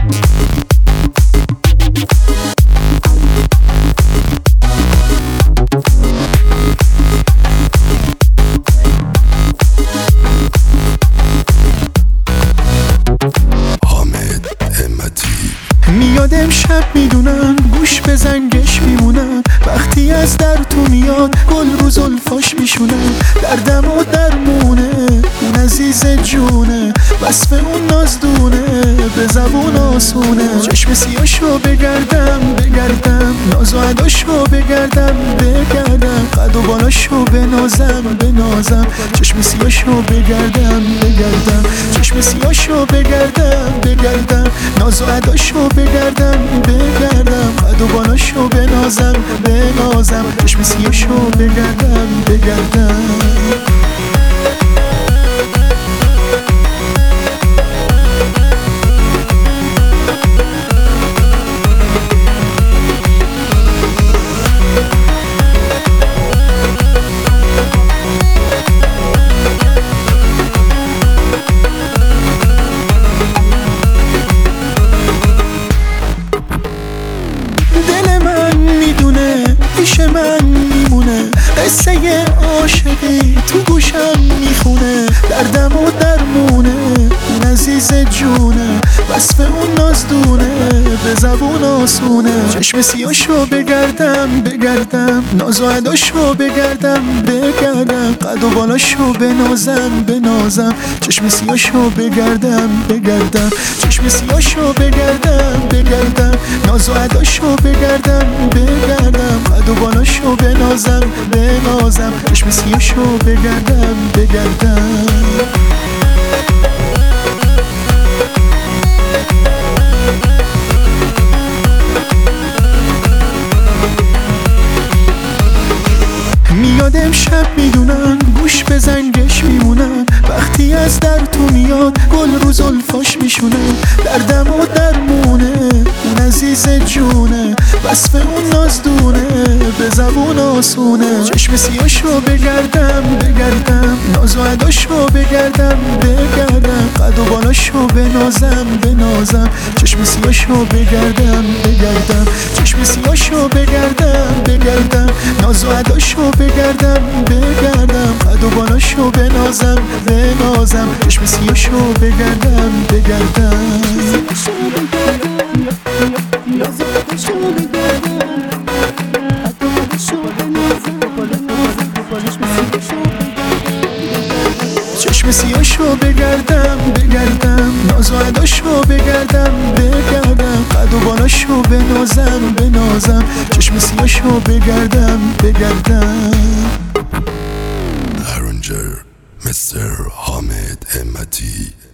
میاد امشب میدونم گوش به زنگش میمونم وقتی از در تو میاد گل رو زلفاش میشونم دردم و درمونه اون عزیز جونه وصف اون نازدونه به زبون آسونه چشم سیاشو بگردم ناز و عداشو بگردم قد و بالاشو بنازم چشم سیاشو بگردم چشم سیاشو بگردم ناز و عداشو بگردم قد و بالاشو بنازم چشم سیاشو بگردم پیش من میمونه قصه عاشقی تو گوشم میخونه دردم و درمونه اون عزیز جونه وصف اون نازدونه به زبون آسونه چشم سیاشو بگردم ناز و عداشو بگردم قد و بالاشو بنازم چشم سیاشو بگردم چشم سیاشو بگردم ناز و عداشو بگردم قد و بالاشو بنازم چشم سیاشو بگردم میاد امشب میدونم گوش به زنگش میمونم وقتی از در تو میاد گل رو زلفاش میشونم دردم و درمونه اون عزیز جونه وصف اون نازدونه به زبون آسونه چشم سیاشو بگردم ناز و عداشو بگردم قد و بالاشو بنازم چشم سیاشو بگردم چشم سیاشو بگردم ناز و عداشو بگردم قد و بالاشو بنازم چشم سیاشو بگردم چشم سیاشو بگردم ناز و عداشو بگردم قد و بالاشو بنازم چشم سیاشو بگردم Arranger Mr. Hamid Hemmati